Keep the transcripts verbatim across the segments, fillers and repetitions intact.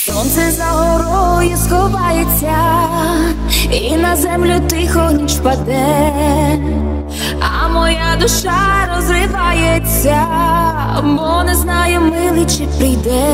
Сонце за горою сховається, і на землю тихо ніч паде, а моя душа розривається, бо не знає, милий, чи прийде.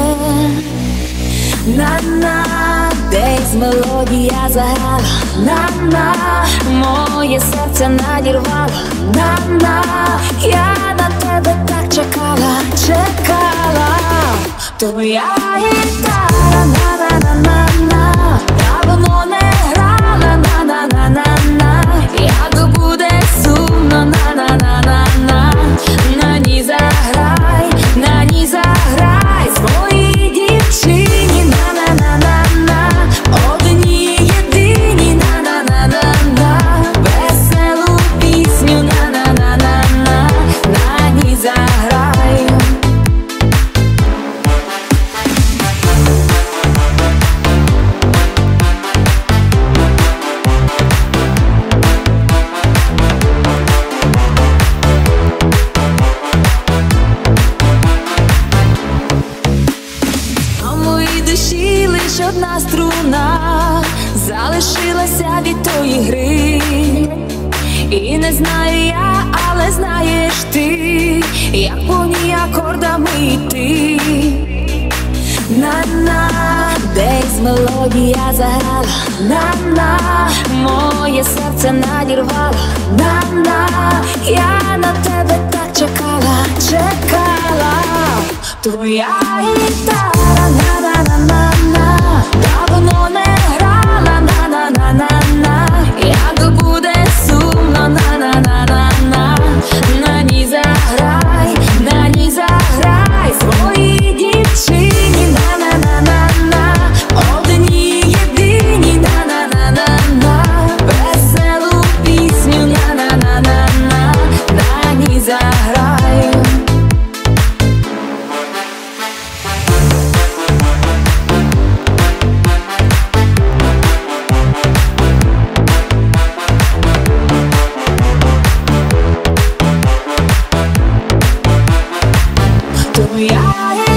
На-на, десь мелодія заграла, на-на, моє серце надірвало, на-на, я на тебе так чекала, чекала. Твоя гітара, на-на-на-на-на, давно не грала, на-на-на-на-на, як буде сумно, на-на-на-на-на, на ній заграй, на ній заграй своїй дівчині, на-на-на-на-на, одній єдиній, на-на-на-на-на, веселу пісню, на-на-на-на-на, на ній заграй. Лиш одна струна залишилася від тої гри, і не знаю я, але знаєш ти, як по ній акордами йти. На-на, десь мелодія заграла, на-на, моє серце надірвало, на-на, я на тебе так чекала, чекала. Твоя гітара, на-на-на-на-на, давно не грала, на-на-на-на-на, як буде сумно, на-на-на-на-на, на ній заграй, на ній заграй своїй дівчині, на-на-на-на-на, одній єдиній, на-на-на-на-на, веселу пісню, на-на-на-на-на, на ній заграй. Твоя